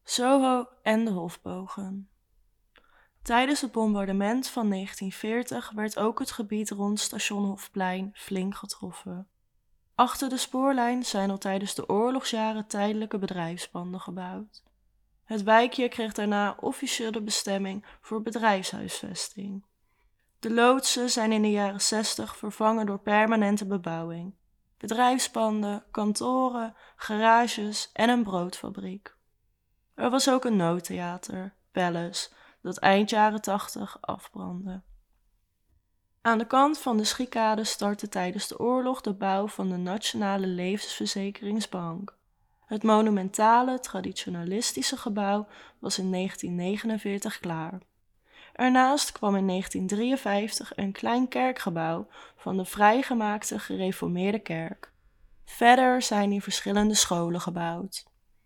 Soho en de Hofbogen. Tijdens het bombardement van 1940 werd ook het gebied rond station Hofplein flink getroffen. Achter de spoorlijn zijn al tijdens de oorlogsjaren tijdelijke bedrijfspanden gebouwd. Het wijkje kreeg daarna officieel de bestemming voor bedrijfshuisvesting. De loodsen zijn in de jaren 60 vervangen door permanente bebouwing, bedrijfspanden, kantoren, garages en een broodfabriek. Er was ook een noodtheater, Palace, dat eind jaren 80 afbrandde. Aan de kant van de Schiekade startte tijdens de oorlog de bouw van de Nationale Levensverzekeringsbank. Het monumentale, traditionalistische gebouw was in 1949 klaar. Ernaast kwam in 1953 een klein kerkgebouw van de vrijgemaakte gereformeerde kerk. Verder zijn hier verschillende scholen gebouwd.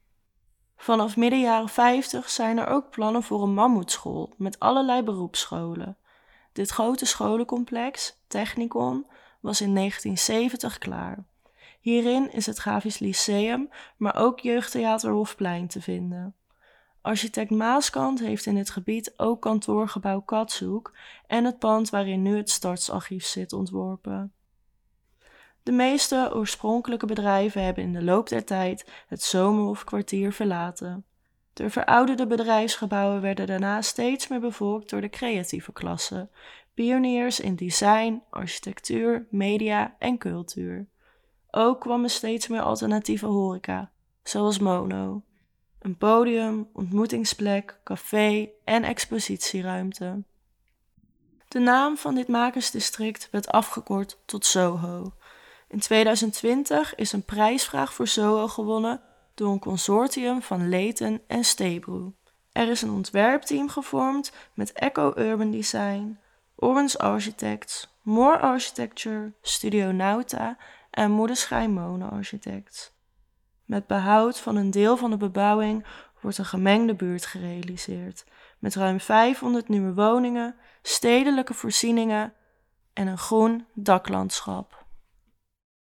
Vanaf midden jaren 50 zijn er ook plannen voor een mammoetschool met allerlei beroepsscholen. Dit grote scholencomplex, Technikon, was in 1970 klaar. Hierin is het Grafisch Lyceum, maar ook Jeugdtheater Hofplein te vinden. Architect Maaskant heeft in dit gebied ook kantoorgebouw Katshoek en het pand waarin nu het Stadsarchief zit ontworpen. De meeste oorspronkelijke bedrijven hebben in de loop der tijd het Zomerhofkwartier verlaten. De verouderde bedrijfsgebouwen werden daarna steeds meer bevolkt door de creatieve klasse, pioniers in design, architectuur, media en cultuur. Ook kwam er steeds meer alternatieve horeca, zoals Mono. Een podium, ontmoetingsplek, café en expositieruimte. De naam van dit makersdistrict werd afgekort tot Soho. In 2020 is een prijsvraag voor Soho gewonnen door een consortium van Leighton en Stebro. Er is een ontwerpteam gevormd met Echo Urban Design, Orange Architects, More Architecture, Studio Nauta en Moederschijn Mono Architects. Met behoud van een deel van de bebouwing wordt een gemengde buurt gerealiseerd, met ruim 500 nieuwe woningen, stedelijke voorzieningen en een groen daklandschap.